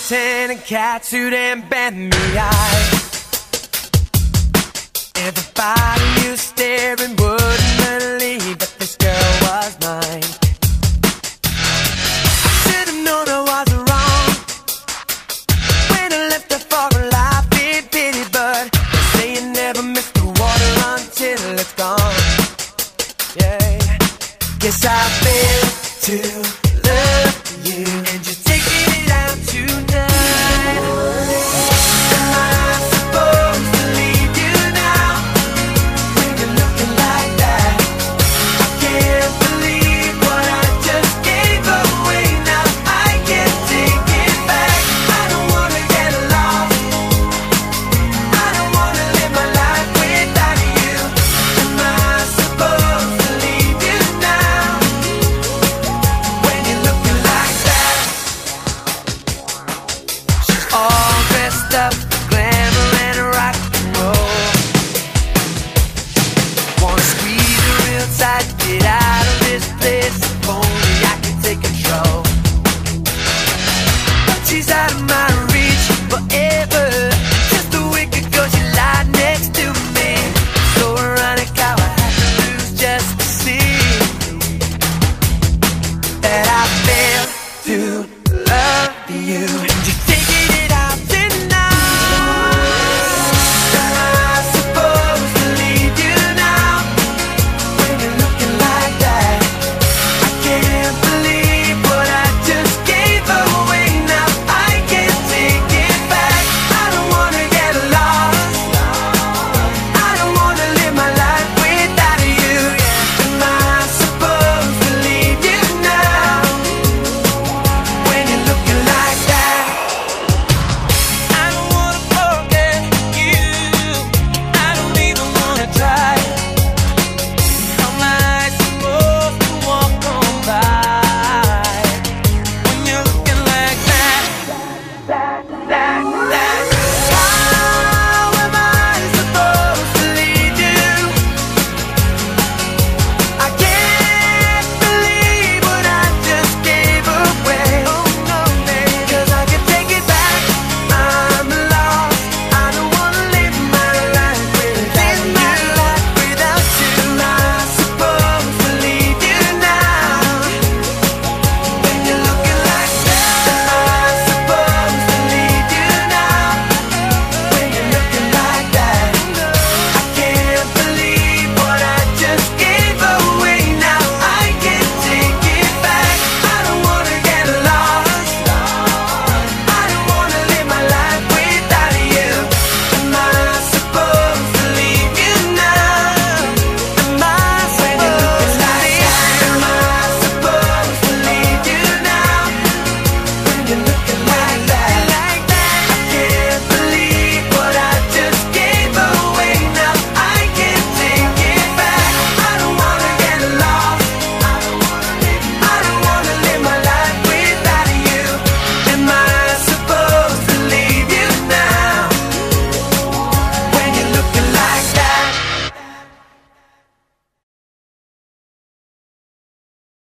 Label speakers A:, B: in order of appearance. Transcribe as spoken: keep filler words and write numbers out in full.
A: tan and catsuit and bend me eyes. Everybody you staring wouldn't believe that this girl was mine. I should have known I was wrong when I left her for a life in pity, but they say you never miss the water until it's gone. Yeah, guess I failed to love you and just taking it out tonight. Am I supposed to leave you now when you're looking like that? I can't believe what I just gave away. Now I can't take it back. I don't wanna get lost. I don't wanna live my life without you. Am I supposed to leave you now when you're looking like that? She's all dressed up